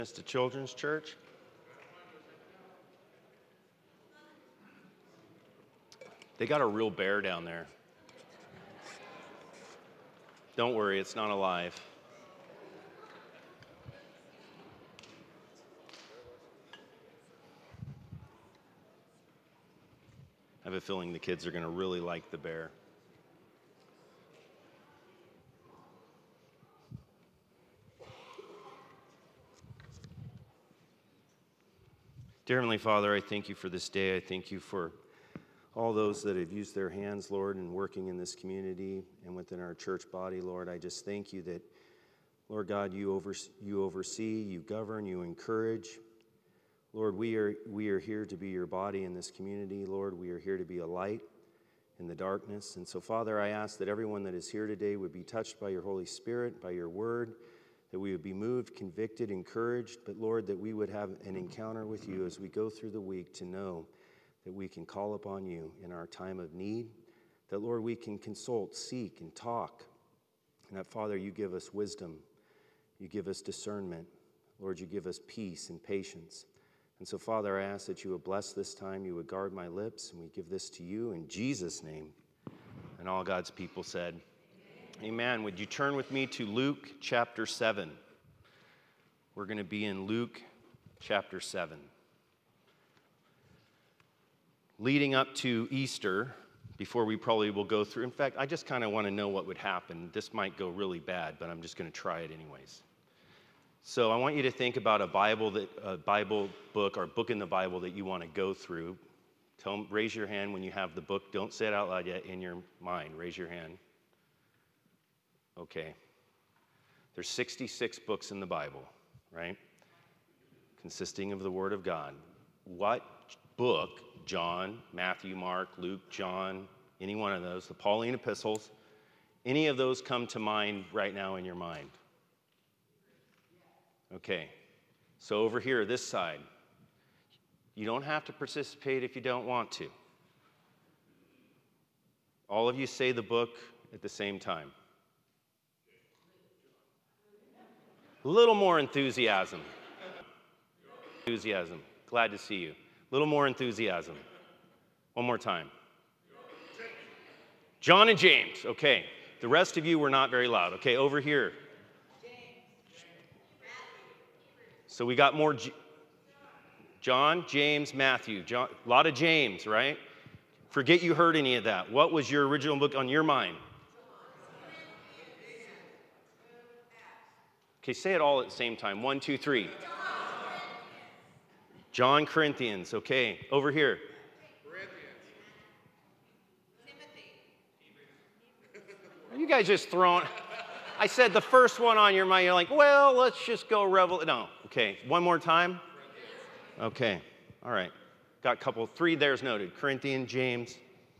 It's the Children's Church. They got a real bear down there. Don't worry, it's not alive. I have a feeling the kids are going to really like the bear. Dear Heavenly Father, I thank you for this day. I thank you for all those that have used their hands, Lord, in working in this community and within our church body, Lord. I just thank you that, Lord God, you oversee, you govern, you encourage. Lord, we are here to be your body in this community. Lord, we are here to be a light in the darkness. And so, Father, I ask that everyone that is here today would be touched by your Holy Spirit, by your word, that we would be moved, convicted, encouraged, but Lord, that we would have an encounter with you as we go through the week to know that we can call upon you in our time of need, that, Lord, we can consult, seek, and talk, and that, Father, you give us wisdom, you give us discernment, Lord, you give us peace and patience. And so, Father, I ask that you would bless this time, you would guard my lips, and we give this to you in Jesus' name. And all God's people said, Amen. Would you turn with me to Luke chapter 7? We're going to be in Luke chapter 7. Leading up to Easter, before we probably will go through, in fact, I just kind of want to know what would happen. This might go really bad, but I'm just going to try it anyways. So I want you to think about a Bible book or book in the Bible that you want to go through. Raise your hand when you have the book. Don't say it out loud yet in your mind. Raise your hand. Okay. There's 66 books in the Bible, right? Consisting of the Word of God. What book, John, Matthew, Mark, Luke, John, any one of those, the Pauline epistles, any of those come to mind right now in your mind? Okay. So over here, this side, you don't have to participate if you don't want to. All of you say the book at the same time. A little more enthusiasm. Enthusiasm. Glad to see you. A little more enthusiasm. One more time. John and James. Okay. The rest of you were not very loud. Okay, over here. So we got more John, James, Matthew. A lot of James, right? Forget you heard any of that. What was your original book on your mind? Okay, say it all at the same time. 1, 2, 3. John, Corinthians. Okay, over here. Are you guys just throwing? I said the first one on your mind. You're like, well, let's just go No. Okay, one more time. Okay, all right. Got a couple, 3 there's noted. Corinthians, James.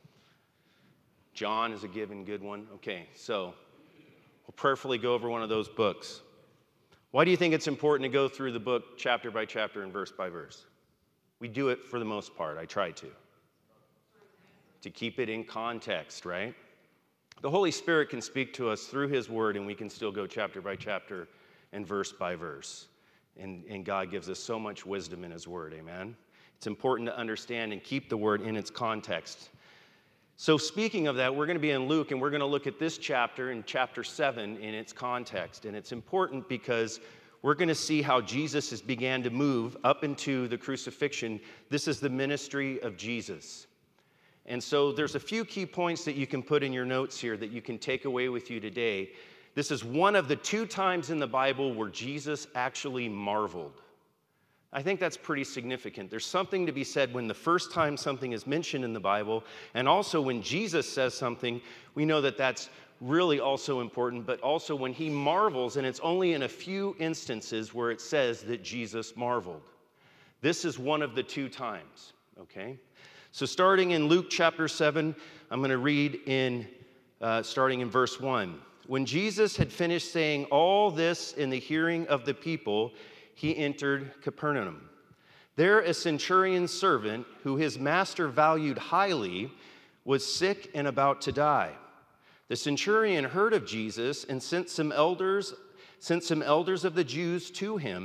John is a given good one. Okay, so we'll prayerfully go over one of those books. Why do you think it's important to go through the book chapter by chapter and verse by verse? We do it for the most part. I try to keep it in context, right? The Holy Spirit can speak to us through his word, and we can still go chapter by chapter and verse by verse. And God gives us so much wisdom in his word, amen? It's important to understand and keep the word in its context. So speaking of that, we're going to be in Luke, and we're going to look at this chapter in chapter 7 in its context. And it's important because we're going to see how Jesus has began to move up into the crucifixion. This is the ministry of Jesus. And so there's a few key points that you can put in your notes here that you can take away with you today. This is one of the 2 times in the Bible where Jesus actually marveled. I think that's pretty significant. There's something to be said when the first time something is mentioned in the Bible, and also when Jesus says something, we know that that's really also important, but also when he marvels, and it's only in a few instances where it says that Jesus marveled. This is one of the 2 times, okay? So starting in Luke chapter 7, I'm going to read starting in verse 1. When Jesus had finished saying all this in the hearing of the people, he entered Capernaum. There a centurion's servant, who his master valued highly, was sick and about to die. The centurion heard of Jesus and sent some elders of the Jews to him,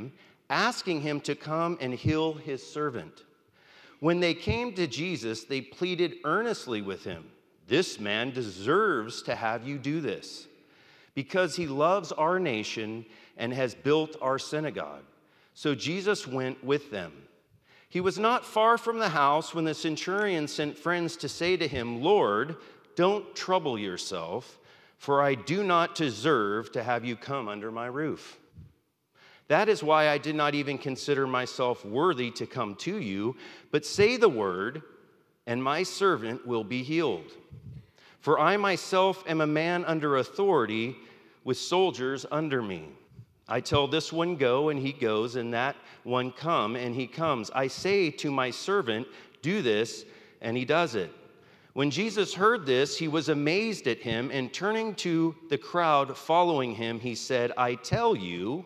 asking him to come and heal his servant. When they came to Jesus, they pleaded earnestly with him, "This man deserves to have you do this, because he loves our nation and has built our synagogue." So Jesus went with them. He was not far from the house when the centurion sent friends to say to him, "Lord, don't trouble yourself, for I do not deserve to have you come under my roof. That is why I did not even consider myself worthy to come to you, but say the word, and my servant will be healed. For I myself am a man under authority, with soldiers under me. I tell this one, go, and he goes, and that one, come, and he comes. I say to my servant, do this, and he does it." When Jesus heard this, he was amazed at him, and turning to the crowd following him, he said, "I tell you,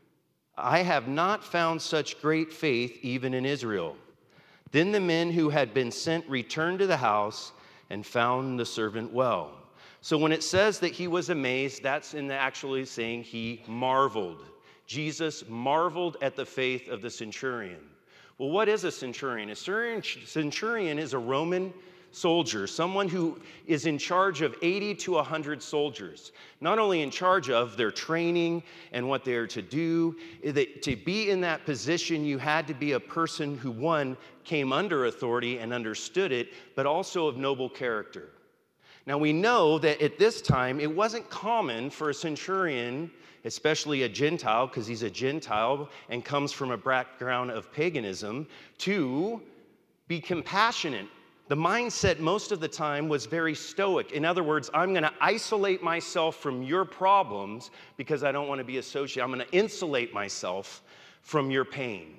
I have not found such great faith even in Israel." Then the men who had been sent returned to the house and found the servant well. So when it says that he was amazed, that's in the actually saying he marveled. Jesus marveled at the faith of the centurion. Well, what is a centurion? A centurion is a Roman soldier, someone who is in charge of 80 to 100 soldiers. Not only in charge of their training and what they are to do, to be in that position, you had to be a person who, one, came under authority and understood it, but also of noble character. Now, we know that at this time, it wasn't common for a centurion, especially a Gentile, because he's a Gentile and comes from a background of paganism, to be compassionate. The mindset most of the time was very stoic. In other words, I'm going to isolate myself from your problems because I don't want to be associated. I'm going to insulate myself from your pain.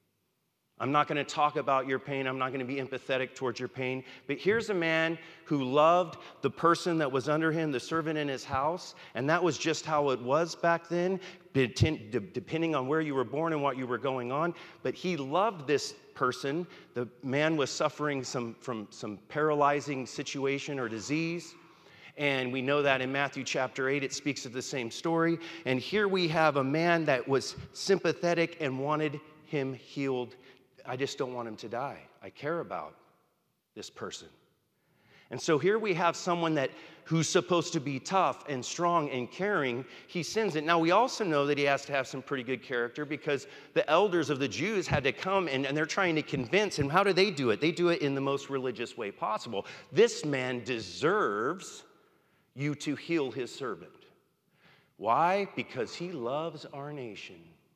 I'm not going to talk about your pain. I'm not going to be empathetic towards your pain. But here's a man who loved the person that was under him, the servant in his house, and that was just how it was back then, depending on where you were born and what you were going on. But he loved this person. The man was suffering from some paralyzing situation or disease. And we know that in Matthew chapter 8, it speaks of the same story. And here we have a man that was sympathetic and wanted him healed. I just don't want him to die. I care about this person. And so here we have someone who's supposed to be tough and strong and caring. He sends it. Now, we also know that he has to have some pretty good character because the elders of the Jews had to come and they're trying to convince. And how do they do it? They do it in the most religious way possible. This man deserves you to heal his servant. Why? Because he loves our nation.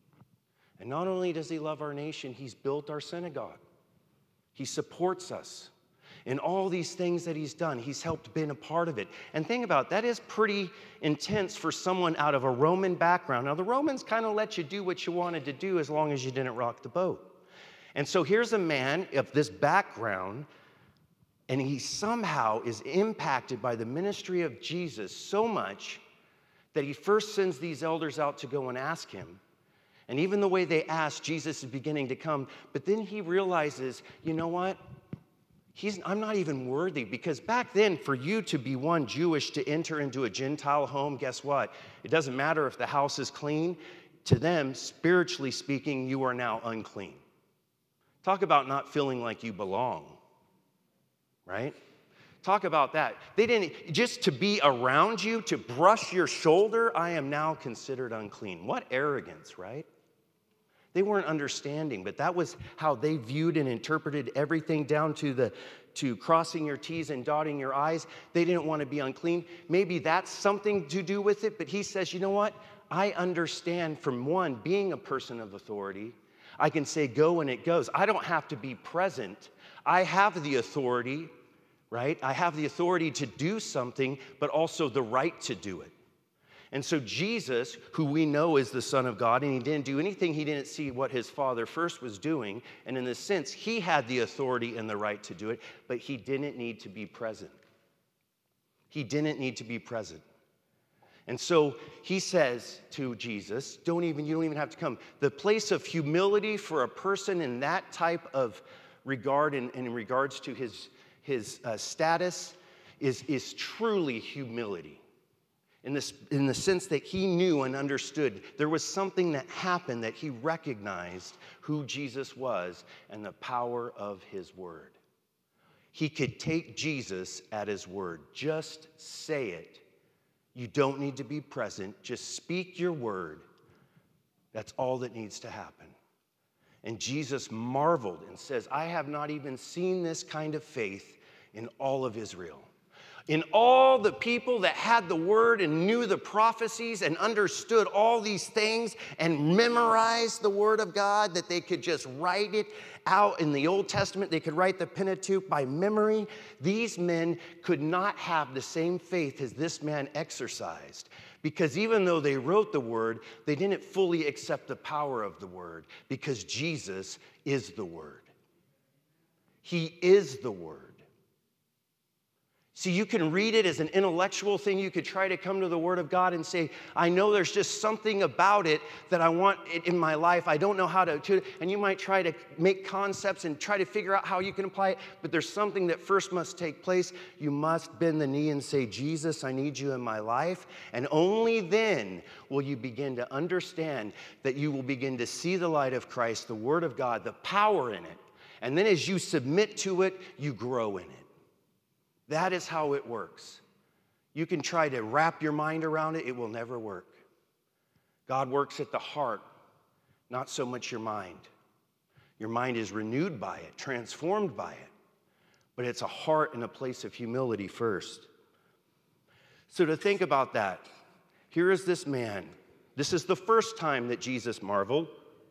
And not only does he love our nation, he's built our synagogue. He supports us in all these things that he's done. He's helped been a part of it. And think about it, that is pretty intense for someone out of a Roman background. Now, the Romans kind of let you do what you wanted to do as long as you didn't rock the boat. And so here's a man of this background, and he somehow is impacted by the ministry of Jesus so much that he first sends these elders out to go and ask him. And even the way they ask, Jesus is beginning to come. But then he realizes, you know what? I'm not even worthy. Because back then, for you to be one Jewish to enter into a Gentile home, guess what? It doesn't matter if the house is clean. To them, spiritually speaking, you are now unclean. Talk about not feeling like you belong, right? Talk about that. They didn't, just to be around you, to brush your shoulder, I am now considered unclean. What arrogance, right? They weren't understanding, but that was how they viewed and interpreted everything down to crossing your T's and dotting your I's. They didn't want to be unclean. Maybe that's something to do with it, but he says, you know what? I understand from one, being a person of authority, I can say go and it goes. I don't have to be present. I have the authority, right? I have the authority to do something, but also the right to do it. And so Jesus, who we know is the Son of God, and he didn't do anything, he didn't see what his Father first was doing. And in a sense, he had the authority and the right to do it, but he didn't need to be present. He didn't need to be present. And so he says to Jesus, you don't even have to come. The place of humility for a person in that type of regard and in regards to his status is truly humility. in the sense that he knew and understood. There was something that happened that he recognized who Jesus was and the power of his word. He could take Jesus at his word. Just say it. You don't need to be present. Just speak your word. That's all that needs to happen. And Jesus marveled and says, I have not even seen this kind of faith in all of Israel. In all the people that had the word and knew the prophecies and understood all these things and memorized the word of God, that they could just write it out in the Old Testament, they could write the Pentateuch by memory. These men could not have the same faith as this man exercised, because even though they wrote the word, they didn't fully accept the power of the word, because Jesus is the word. He is the word. See, you can read it as an intellectual thing. You could try to come to the Word of God and say, I know there's just something about it that I want it in my life. I don't know how to, and you might try to make concepts and try to figure out how you can apply it, but there's something that first must take place. You must bend the knee and say, Jesus, I need you in my life. And only then will you begin to understand that you will begin to see the light of Christ, the Word of God, the power in it. And then as you submit to it, you grow in it. That is how it works. You can try to wrap your mind around it, it will never work. God works at the heart, not so much your mind. Your mind is renewed by it, transformed by it, but it's a heart and a place of humility first. So to think about that, here is this man. This is the first time that Jesus marveled.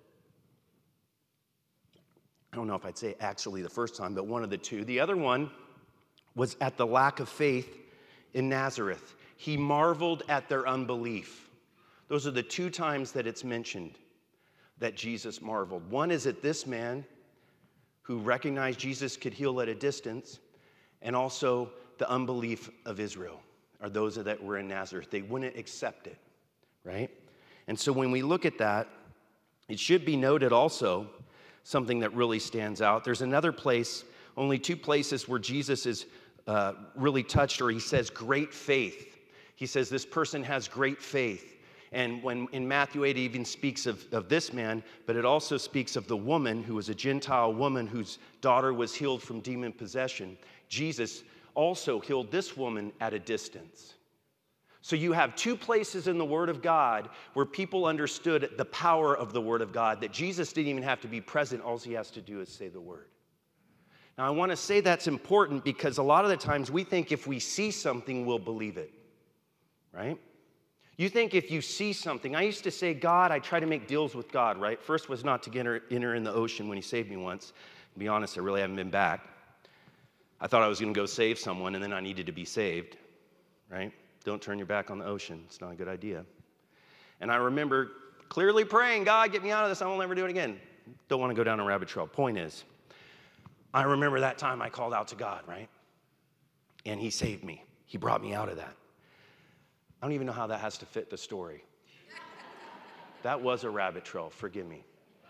I don't know if I'd say actually the first time, but one of the two. The other one was at the lack of faith in Nazareth. He marveled at their unbelief. Those are the two times that it's mentioned that Jesus marveled. One is at this man who recognized Jesus could heal at a distance, and also the unbelief of Israel, or those that were in Nazareth. They wouldn't accept it, right? And so when we look at that, it should be noted also something that really stands out. There's another place, only two places where Jesus is really touched, or he says great faith. He says this person has great faith. And when in Matthew 8, it even speaks of this man, but it also speaks of the woman who was a Gentile woman whose daughter was healed from demon possession. Jesus also healed this woman at a distance. So you have two places in the Word of God where people understood the power of the Word of God, that Jesus didn't even have to be present. All he has to do is say the word. Now, I want to say that's important because a lot of the times we think if we see something, we'll believe it, right? You think if you see something, I used to say, God, I try to make deals with God, right? First was not to enter in the ocean when he saved me once. To be honest, I really haven't been back. I thought I was going to go save someone, and then I needed to be saved, right? Don't turn your back on the ocean. It's not a good idea. And I remember clearly praying, God, get me out of this. I won't ever do it again. Don't want to go down a rabbit trail. Point is, I remember that time I called out to God, right? And he saved me. He brought me out of that. I don't even know how that has to fit the story. That was a rabbit trail. Forgive me.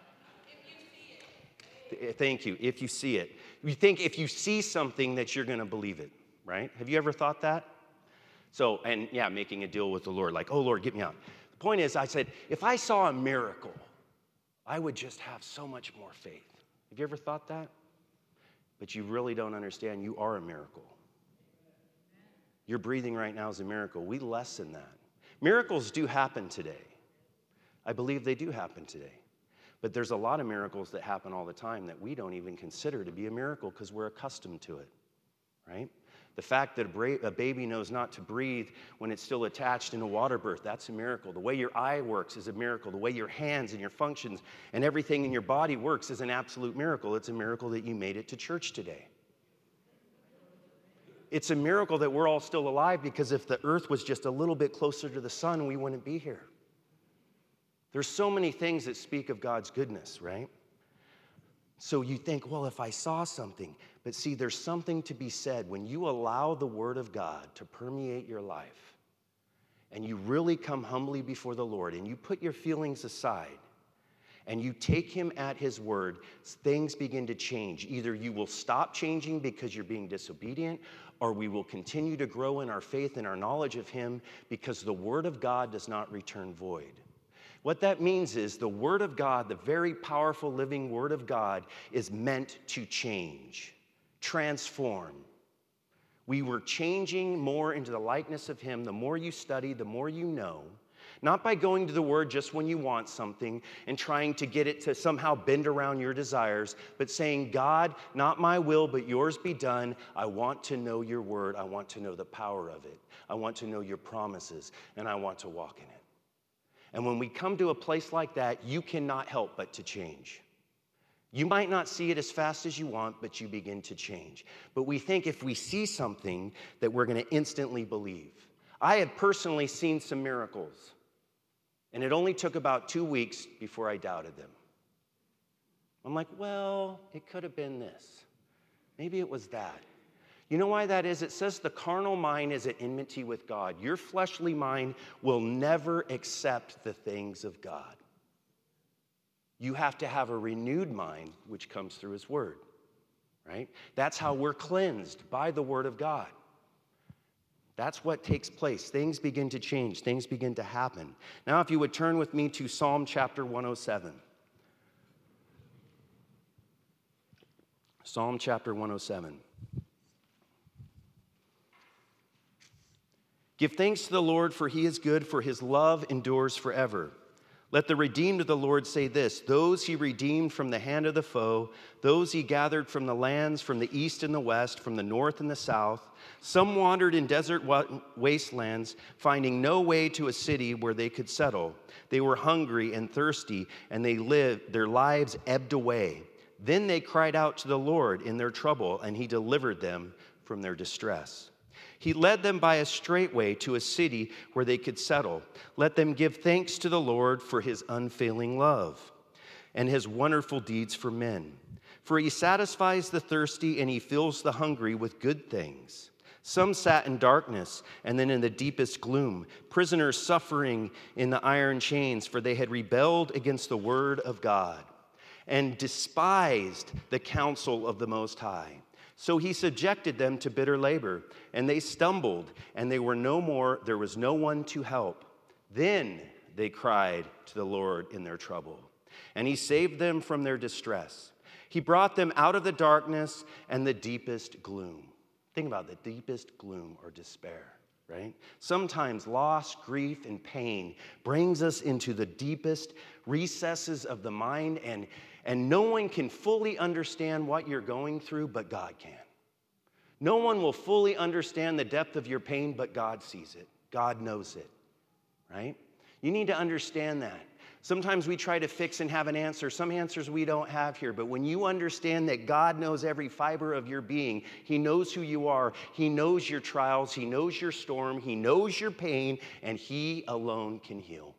Thank you. If you see it. You think if you see something that you're going to believe it, right? Have you ever thought that? So, and yeah, making a deal with the Lord, like, oh, Lord, get me out. The point is, I said, if I saw a miracle, I would just have so much more faith. Have you ever thought that? But you really don't understand. You are a miracle. Your breathing right now is a miracle. We lessen that. Miracles do happen today. I believe they do happen today. But there's a lot of miracles that happen all the time that we don't even consider to be a miracle because we're accustomed to it, right? The fact that a baby knows not to breathe when it's still attached in a water birth, that's a miracle. The way your eye works is a miracle. The way your hands and your functions and everything in your body works is an absolute miracle. It's a miracle that you made it to church today. It's a miracle that we're all still alive, because if the earth was just a little bit closer to the sun, we wouldn't be here. There's so many things that speak of God's goodness, right? So you think, well, if I saw something, but see, there's something to be said when you allow the Word of God to permeate your life and you really come humbly before the Lord and you put your feelings aside and you take him at his word, things begin to change. Either you will stop changing because you're being disobedient, or we will continue to grow in our faith and our knowledge of him, because the word of God does not return void. What that means is the word of God, the very powerful living word of God, is meant to change, transform. We were changing more into the likeness of him. The more you study, the more you know. Not by going to the word just when you want something and trying to get it to somehow bend around your desires, but saying, God, not my will, but yours be done. I want to know your word. I want to know the power of it. I want to know your promises, and I want to walk in it. And when we come to a place like that, you cannot help but to change. You might not see it as fast as you want, but you begin to change. But we think if we see something that we're going to instantly believe. I have personally seen some miracles, and it only took about 2 weeks before I doubted them. I'm like, well, it could have been this. Maybe it was that. You know why that is? It says the carnal mind is at enmity with God. Your fleshly mind will never accept the things of God. You have to have a renewed mind, which comes through his word, right? That's how we're cleansed, by the word of God. That's what takes place. Things begin to change. Things begin to happen. Now, if you would turn with me to Psalm chapter 107. Psalm chapter 107. Give thanks to the Lord, for he is good, for his love endures forever. Let the redeemed of the Lord say this: those he redeemed from the hand of the foe, those he gathered from the lands, from the east and the west, from the north and the south. Some wandered in desert wastelands, finding no way to a city where they could settle. They were hungry and thirsty, and their lives ebbed away. Then they cried out to the Lord in their trouble, and he delivered them from their distress. He led them by a straight way to a city where they could settle. Let them give thanks to the Lord for his unfailing love and his wonderful deeds for men. For he satisfies the thirsty and he fills the hungry with good things. Some sat in darkness and then in the deepest gloom, prisoners suffering in the iron chains, for they had rebelled against the word of God and despised the counsel of the Most High. So he subjected them to bitter labor, and they stumbled, and there was no one to help. Then they cried to the Lord in their trouble, and he saved them from their distress. He brought them out of the darkness and the deepest gloom. Think about the deepest gloom or despair, right? Sometimes loss, grief, and pain brings us into the deepest recesses of the mind, and no one can fully understand what you're going through, but God can. No one will fully understand the depth of your pain, but God sees it. God knows it, right? You need to understand that. Sometimes we try to fix and have an answer. Some answers we don't have here, but when you understand that God knows every fiber of your being, he knows who you are, he knows your trials, he knows your storm, he knows your pain, and he alone can heal.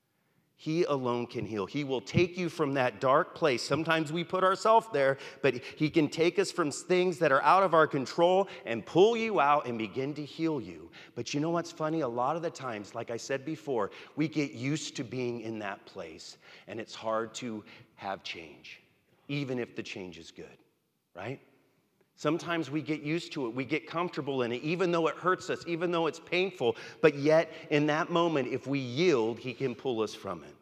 He alone can heal. He will take you from that dark place. Sometimes we put ourselves there, but he can take us from things that are out of our control and pull you out and begin to heal you. But you know what's funny? A lot of the times, like I said before, we get used to being in that place, and it's hard to have change, even if the change is good, right? Sometimes we get used to it. We get comfortable in it, even though it hurts us, even though it's painful. But yet, in that moment, if we yield, he can pull us from it.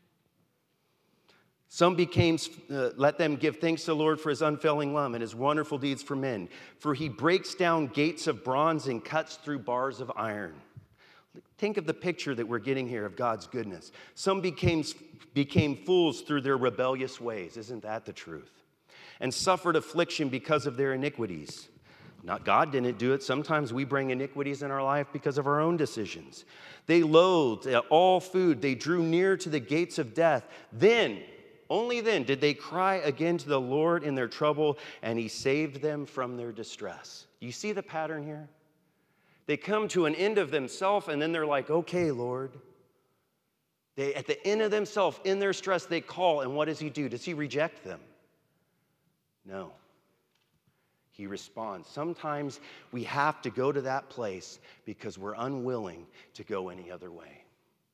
Let them give thanks to the Lord for his unfailing love and his wonderful deeds for men. For he breaks down gates of bronze and cuts through bars of iron. Think of the picture that we're getting here of God's goodness. Some became fools through their rebellious ways. Isn't that the truth? And suffered affliction because of their iniquities. Not God didn't do it. Sometimes we bring iniquities in our life because of our own decisions. They loathed all food. They drew near to the gates of death. Then, only then, did they cry again to the Lord in their trouble, and he saved them from their distress. You see the pattern here? They come to an end of themselves, and then they're like, okay, Lord. At the end of themselves, in their stress, they call, and what does he do? Does he reject them? No. He responds. Sometimes we have to go to that place because we're unwilling to go any other way.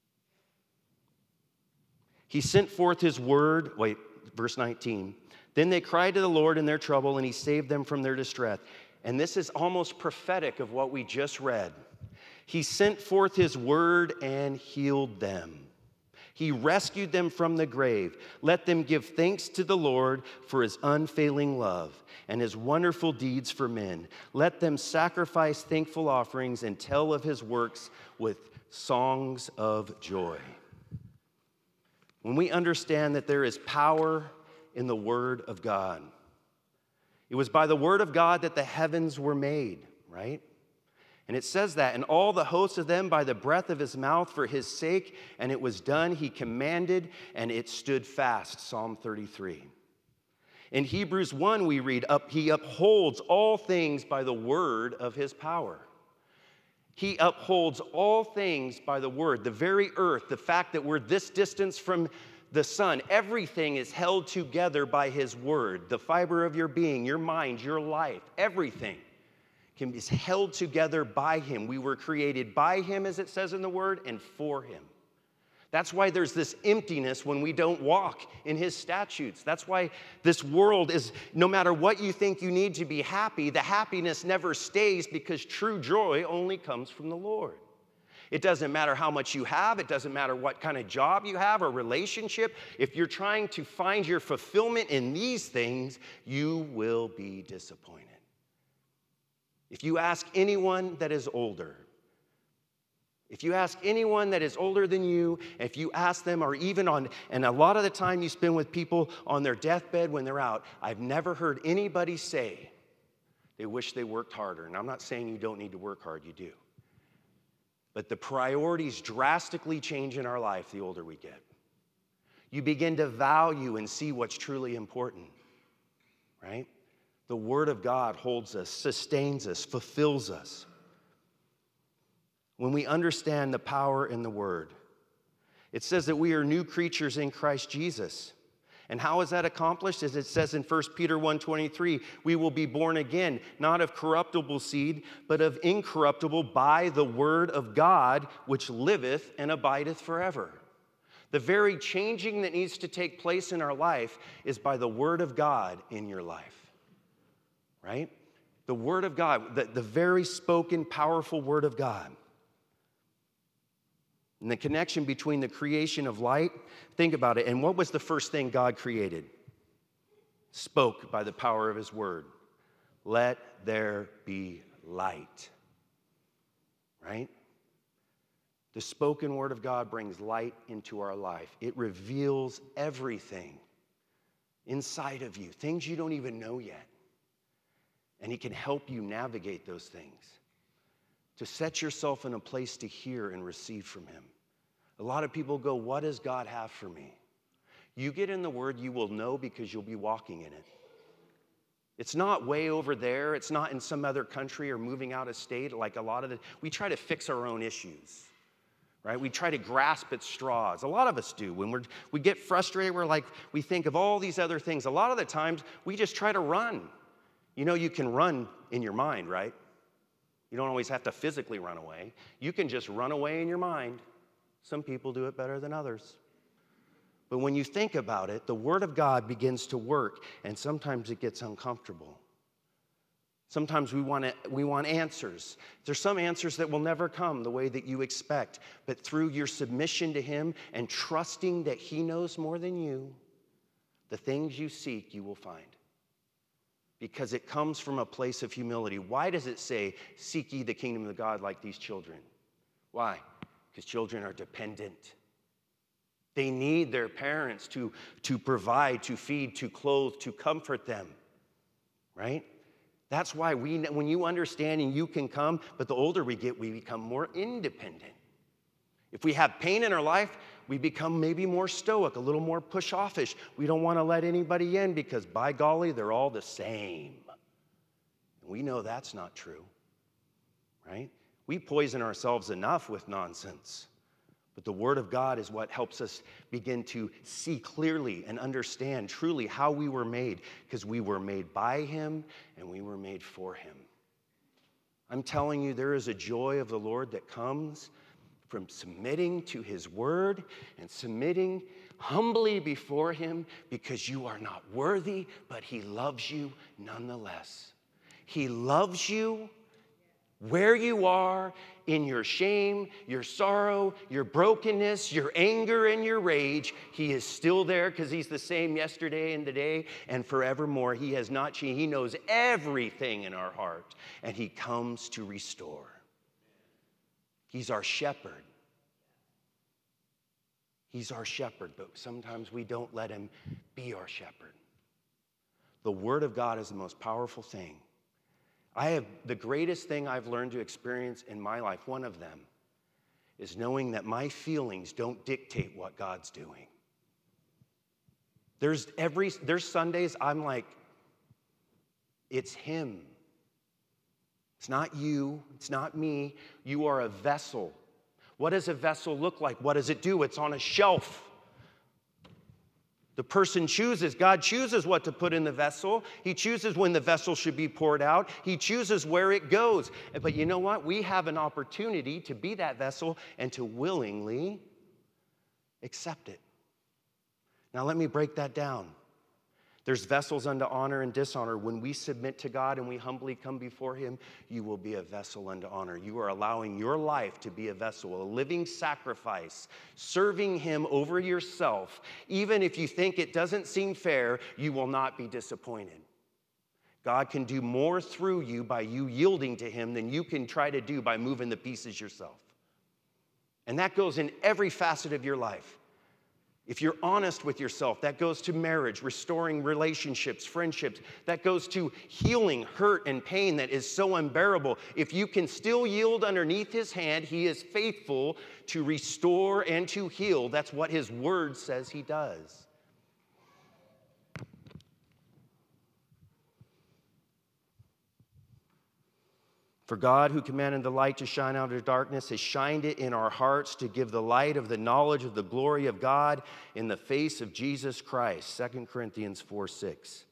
He sent forth his word. Verse 19. Then they cried to the Lord in their trouble, and he saved them from their distress. And this is almost prophetic of what we just read. He sent forth his word and healed them. He rescued them from the grave. Let them give thanks to the Lord for his unfailing love and his wonderful deeds for men. Let them sacrifice thankful offerings and tell of his works with songs of joy. When we understand that there is power in the word of God, it was by the word of God that the heavens were made, right? And it says that, and all the hosts of them by the breath of his mouth for his sake, and it was done. He commanded, and it stood fast. Psalm 33. In Hebrews 1, we read, he upholds all things by the word of his power. He upholds all things by the word. The very earth, the fact that we're this distance from the sun, everything is held together by his word. The fiber of your being, your mind, your life, everything is held together by him. We were created by him, as it says in the word, and for him. That's why there's this emptiness when we don't walk in his statutes. That's why this world is, no matter what you think you need to be happy, the happiness never stays, because true joy only comes from the Lord. It doesn't matter how much you have. It doesn't matter what kind of job you have or relationship. If you're trying to find your fulfillment in these things, you will be disappointed. If you ask anyone that is older, if you ask anyone that is older than you, if you ask them, or even and a lot of the time you spend with people on their deathbed when they're out, I've never heard anybody say they wish they worked harder. And I'm not saying you don't need to work hard, you do. But the priorities drastically change in our life the older we get. You begin to value and see what's truly important, right? The word of God holds us, sustains us, fulfills us. When we understand the power in the word, it says that we are new creatures in Christ Jesus. And how is that accomplished? As it says in 1 Peter 1:23, we will be born again, not of corruptible seed, but of incorruptible, by the word of God, which liveth and abideth forever. The very changing that needs to take place in our life is by the word of God in your life. Right? The word of God, the very spoken, powerful word of God. And the connection between the creation of light, think about it. And what was the first thing God created? Spoke by the power of his word. Let there be light. Right? The spoken word of God brings light into our life. It reveals everything inside of you, things you don't even know yet. And he can help you navigate those things, to set yourself in a place to hear and receive from him. A lot of people go, what does God have for me? You get in the word, you will know, because you'll be walking in it. It's not way over there. It's not in some other country or moving out of state like a lot of we try to fix our own issues, right? We try to grasp at straws. A lot of us do. When we get frustrated, we think of all these other things. A lot of the times, we just try to run. You know, you can run in your mind, right? You don't always have to physically run away. You can just run away in your mind. Some people do it better than others. But when you think about it, the word of God begins to work, and sometimes it gets uncomfortable. Sometimes we want answers. There's some answers that will never come the way that you expect, but through your submission to him and trusting that he knows more than you, the things you seek you will find. Because it comes from a place of humility. Why does it say, seek ye the kingdom of God like these children? Why? Because children are dependent. They need their parents to provide, to feed, to clothe, to comfort them, right? That's why when you understand and you can come, but the older we get, we become more independent. If we have pain in our life, we become maybe more stoic, a little more push-offish. We don't want to let anybody in because, by golly, they're all the same. We know that's not true, right? We poison ourselves enough with nonsense. But the Word of God is what helps us begin to see clearly and understand truly how we were made, because we were made by Him and we were made for Him. I'm telling you, there is a joy of the Lord that comes from submitting to His Word and submitting humbly before Him, because you are not worthy, but He loves you nonetheless. He loves you where you are, in your shame, your sorrow, your brokenness, your anger, and your rage. He is still there because he's the same yesterday and today and forevermore. He has not changed. He knows everything in our heart, and he comes to restore. He's our shepherd. He's our shepherd, but sometimes we don't let him be our shepherd. The Word of God is the most powerful thing. The greatest thing I've learned to experience in my life, one of them, is knowing that my feelings don't dictate what God's doing. There's Sundays I'm like, it's him. It's not you. It's not me. You are a vessel. What does a vessel look like? What does it do? It's on a shelf. The person chooses. God chooses what to put in the vessel. He chooses when the vessel should be poured out. He chooses where it goes. But you know what? We have an opportunity to be that vessel and to willingly accept it. Now let me break that down. There's vessels unto honor and dishonor. When we submit to God and we humbly come before him, you will be a vessel unto honor. You are allowing your life to be a vessel, a living sacrifice, serving him over yourself. Even if you think it doesn't seem fair, you will not be disappointed. God can do more through you by you yielding to him than you can try to do by moving the pieces yourself. And that goes in every facet of your life. If you're honest with yourself, that goes to marriage, restoring relationships, friendships. That goes to healing hurt and pain that is so unbearable. If you can still yield underneath his hand, he is faithful to restore and to heal. That's what his word says he does. For God, who commanded the light to shine out of darkness, has shined it in our hearts to give the light of the knowledge of the glory of God in the face of Jesus Christ. 2 Corinthians 4:6.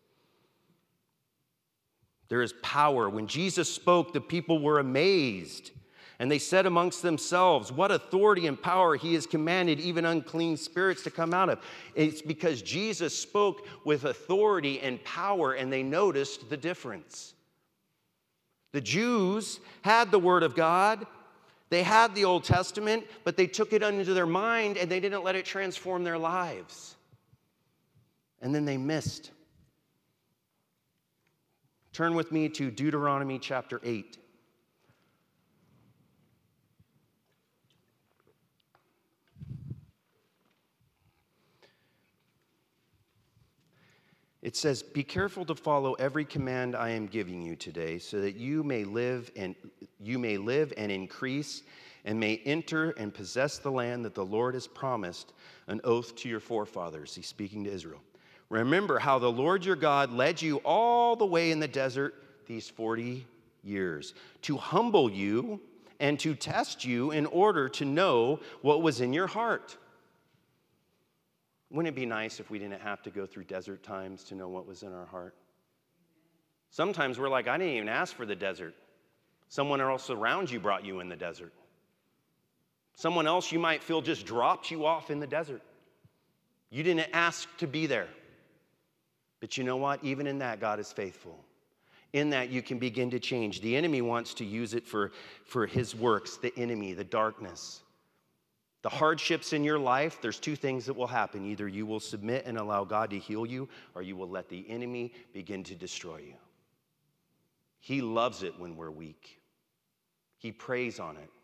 There is power. When Jesus spoke, the people were amazed. And they said amongst themselves, what authority and power he has commanded even unclean spirits to come out of. It's because Jesus spoke with authority and power, and they noticed the difference. The Jews had the Word of God, they had the Old Testament, but they took it into their mind and they didn't let it transform their lives. And then they missed. Turn with me to Deuteronomy chapter 8. It says, be careful to follow every command I am giving you today, so that you may live and increase and may enter and possess the land that the Lord has promised, an oath to your forefathers. He's speaking to Israel. Remember how the Lord your God led you all the way in the desert these 40 years to humble you and to test you in order to know what was in your heart. Wouldn't it be nice if we didn't have to go through desert times to know what was in our heart? Sometimes we're like, I didn't even ask for the desert. Someone else around you brought you in the desert. Someone else you might feel just dropped you off in the desert. You didn't ask to be there. But you know what? Even in that, God is faithful. In that, you can begin to change. The enemy wants to use it for his works, the enemy, the darkness. The hardships in your life, there's two things that will happen. Either you will submit and allow God to heal you, or you will let the enemy begin to destroy you. He loves it when we're weak. He preys on it.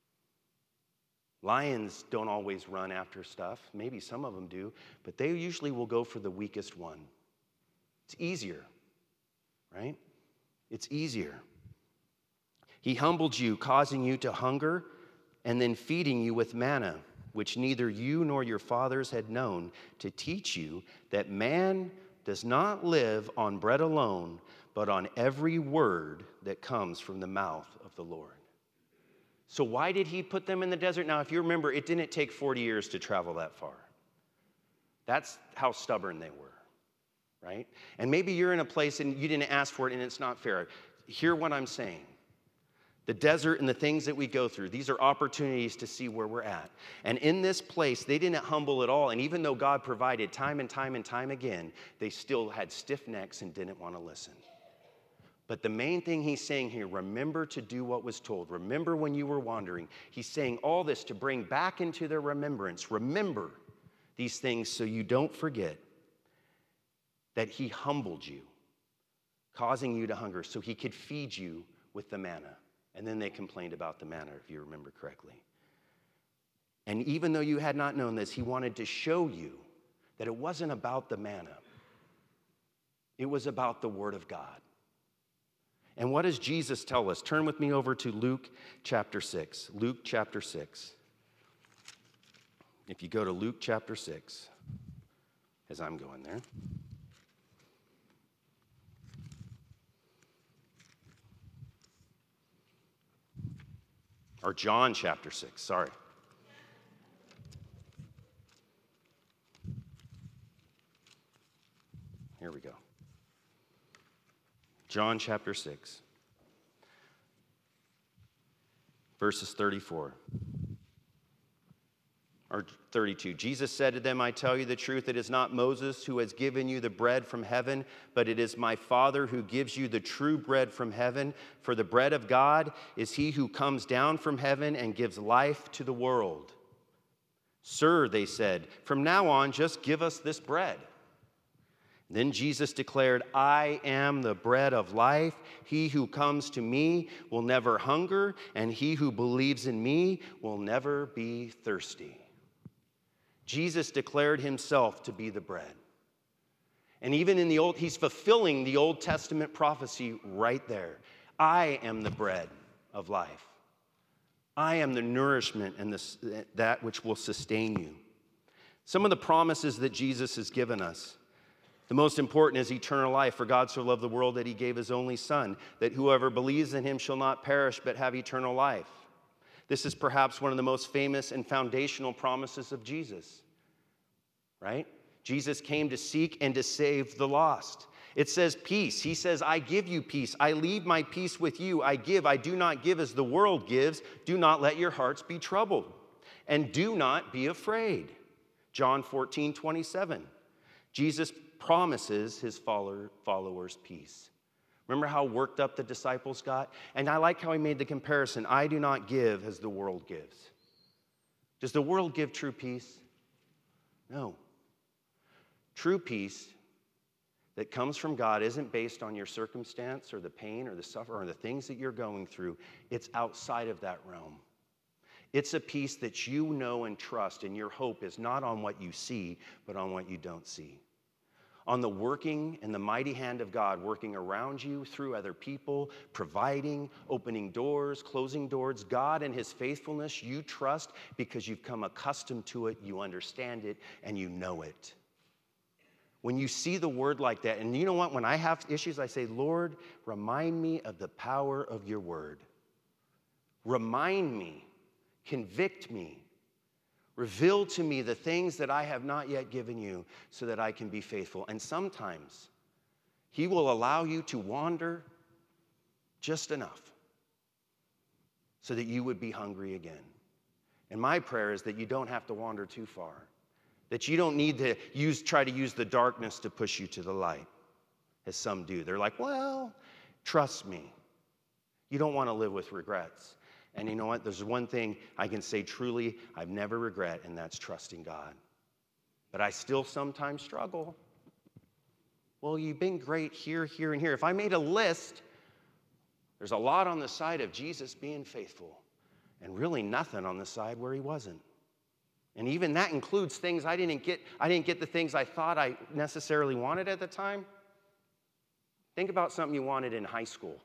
Lions don't always run after stuff. Maybe some of them do, but they usually will go for the weakest one. It's easier, right? It's easier. He humbled you, causing you to hunger, and then feeding you with manna, which neither you nor your fathers had known, to teach you that man does not live on bread alone, but on every word that comes from the mouth of the Lord. So why did he put them in the desert? Now, if you remember, it didn't take 40 years to travel that far. That's how stubborn they were, right? And maybe you're in a place and you didn't ask for it and it's not fair. Hear what I'm saying. The desert and the things that we go through, these are opportunities to see where we're at. And in this place, they didn't humble at all. And even though God provided time and time and time again, they still had stiff necks and didn't want to listen. But the main thing he's saying here, remember to do what was told. Remember when you were wandering. He's saying all this to bring back into their remembrance. Remember these things so you don't forget that he humbled you, causing you to hunger so he could feed you with the manna. And then they complained about the manna, if you remember correctly. And even though you had not known this, he wanted to show you that it wasn't about the manna. It was about the Word of God. And what does Jesus tell us? Turn with me over to Luke chapter 6. Luke chapter 6. If you go to Luke chapter 6, as I'm going there. Or John chapter 6, sorry. Here we go. John chapter 6, verses 34 or 32. Jesus said to them, I tell you the truth, it is not Moses who has given you the bread from heaven, but it is my Father who gives you the true bread from heaven. For the bread of God is he who comes down from heaven and gives life to the world. Sir, they said, from now on, just give us this bread. Then Jesus declared, I am the bread of life. He who comes to me will never hunger, and he who believes in me will never be thirsty. Jesus declared himself to be the bread. And even in he's fulfilling the Old Testament prophecy right there. I am the bread of life. I am the nourishment and that which will sustain you. Some of the promises that Jesus has given us. The most important is eternal life. For God so loved the world that he gave his only Son, that whoever believes in him shall not perish but have eternal life. This is perhaps one of the most famous and foundational promises of Jesus, right? Jesus came to seek and to save the lost. It says peace. He says, I give you peace. I leave my peace with you. I do not give as the world gives. Do not let your hearts be troubled. And do not be afraid. John 14:27. Jesus promises his followers peace. Remember how worked up the disciples got? And I like how he made the comparison. I do not give as the world gives. Does the world give true peace? No. True peace that comes from God isn't based on your circumstance or the pain or the suffering or the things that you're going through. It's outside of that realm. It's a peace that you know and trust, and your hope is not on what you see, but on what you don't see. On the working and the mighty hand of God working around you through other people, providing, opening doors, closing doors. God and his faithfulness you trust because you've come accustomed to it, you understand it, and you know it. When you see the word like that, and you know what, when I have issues, I say, Lord, remind me of the power of your word. Remind me, convict me. Reveal to me the things that I have not yet given you so that I can be faithful. And sometimes he will allow you to wander just enough so that you would be hungry again. And my prayer is that you don't have to wander too far, that you don't need to try to use the darkness to push you to the light, as some do. They're like, well, trust me. You don't want to live with regrets. And you know what? There's one thing I can say truly I've never regret, and that's trusting God. But I still sometimes struggle. Well, you've been great here, here, and here. If I made a list, there's a lot on the side of Jesus being faithful, and really nothing on the side where he wasn't. And even that includes things I didn't get. I didn't get the things I thought I necessarily wanted at the time. Think about something you wanted in high school.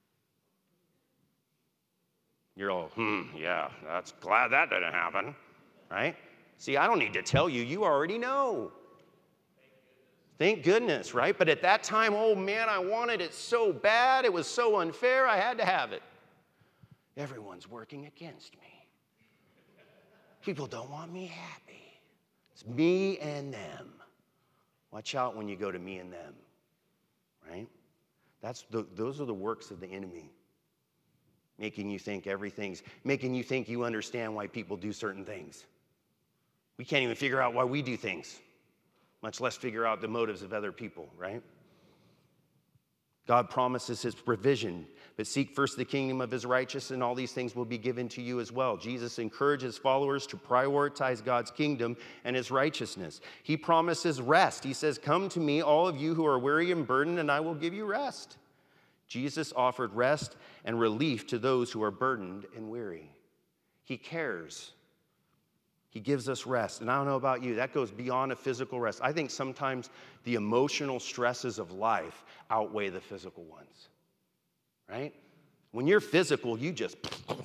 You're all, yeah, that's glad that didn't happen, right? See, I don't need to tell you. You already know. Thank goodness, right? But at that time, oh man, I wanted it so bad. It was so unfair. I had to have it. Everyone's working against me. People don't want me happy. It's me and them. Watch out when you go to me and them, right? Those are the works of the enemy. Making you think making you think you understand why people do certain things. We can't even figure out why we do things, much less figure out the motives of other people, right? God promises his provision, but seek first the kingdom of his righteousness, and all these things will be given to you as well. Jesus encourages followers to prioritize God's kingdom and his righteousness. He promises rest. He says, "Come to me, all of you who are weary and burdened, and I will give you rest." Jesus offered rest and relief to those who are burdened and weary. He cares. He gives us rest. And I don't know about you, that goes beyond a physical rest. I think sometimes the emotional stresses of life outweigh the physical ones, right? When you're physical, you just,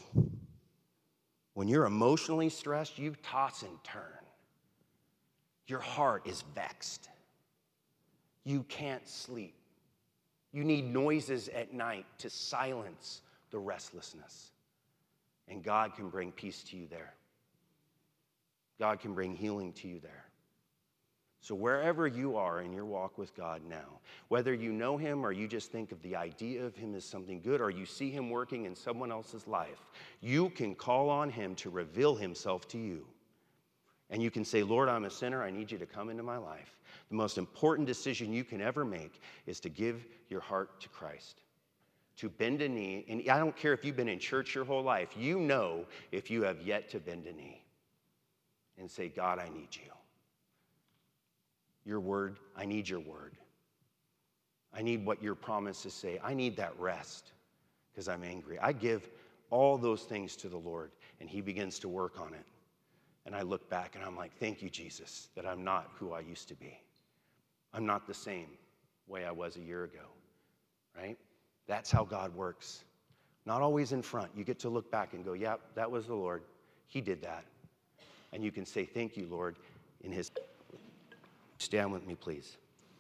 when you're emotionally stressed, you toss and turn. Your heart is vexed. You can't sleep. You need noises at night to silence the restlessness. And God can bring peace to you there. God can bring healing to you there. So wherever you are in your walk with God now, whether you know him or you just think of the idea of him as something good, or you see him working in someone else's life, you can call on him to reveal himself to you. And you can say, "Lord, I'm a sinner. I need you to come into my life." The most important decision you can ever make is to give your heart to Christ, to bend a knee. And I don't care if you've been in church your whole life. You know if you have yet to bend a knee and say, "God, I need you. Your word, I need your word. I need what your promises say. I need that rest because I'm angry." I give all those things to the Lord, and he begins to work on it. And I look back and I'm like, "Thank you, Jesus, that I'm not who I used to be. I'm not the same way I was a year ago," right? That's how God works. Not always in front. You get to look back and go, "Yep, that was the Lord. He did that." And you can say, "Thank you, Lord," in his. Stand with me, please.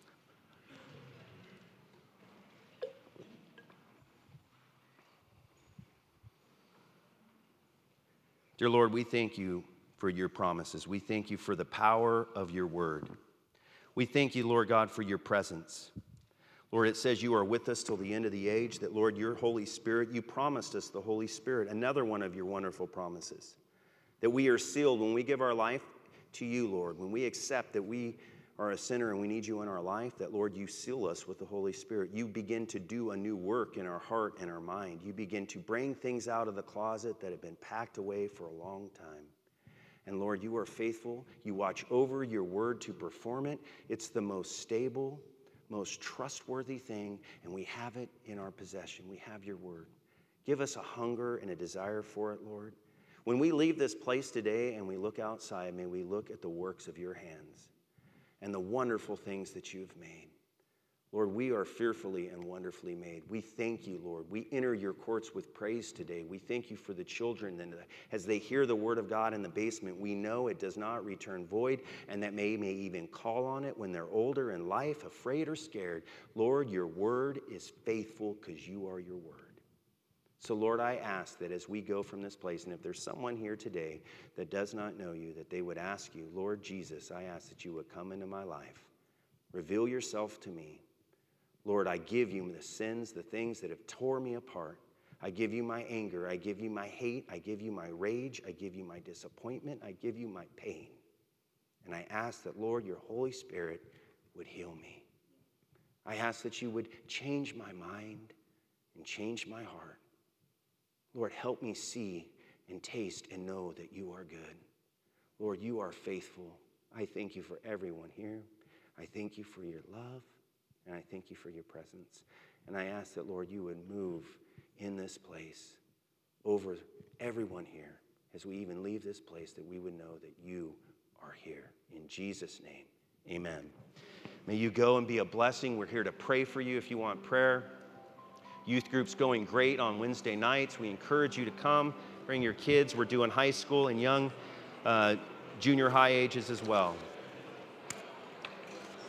Dear Lord, we thank you for your promises. We thank you for the power of your word. We thank you, Lord God, for your presence. Lord, it says you are with us till the end of the age, that, Lord, your Holy Spirit, you promised us the Holy Spirit, another one of your wonderful promises, that we are sealed when we give our life to you, Lord, when we accept that we are a sinner and we need you in our life, that, Lord, you seal us with the Holy Spirit. You begin to do a new work in our heart and our mind. You begin to bring things out of the closet that have been packed away for a long time. And, Lord, you are faithful. You watch over your word to perform it. It's the most stable, most trustworthy thing, and we have it in our possession. We have your word. Give us a hunger and a desire for it, Lord. When we leave this place today and we look outside, may we look at the works of your hands and the wonderful things that you've made. Lord, we are fearfully and wonderfully made. We thank you, Lord. We enter your courts with praise today. We thank you for the children, and as they hear the word of God in the basement, we know it does not return void, and that may even call on it when they're older in life, afraid or scared. Lord, your word is faithful because you are your word. So, Lord, I ask that as we go from this place, and if there's someone here today that does not know you, that they would ask you, "Lord Jesus, I ask that you would come into my life. Reveal yourself to me. Lord, I give you the sins, the things that have tore me apart. I give you my anger. I give you my hate. I give you my rage. I give you my disappointment. I give you my pain. And I ask that, Lord, your Holy Spirit would heal me. I ask that you would change my mind and change my heart. Lord, help me see and taste and know that you are good. Lord, you are faithful. I thank you for everyone here. I thank you for your love, and I thank you for your presence. And I ask that, Lord, you would move in this place over everyone here as we even leave this place, that we would know that you are here. In Jesus' name, amen. May you go and be a blessing. We're here to pray for you if you want prayer. Youth group's going great on Wednesday nights. We encourage you to come. Bring your kids. We're doing high school and young, junior high ages as well.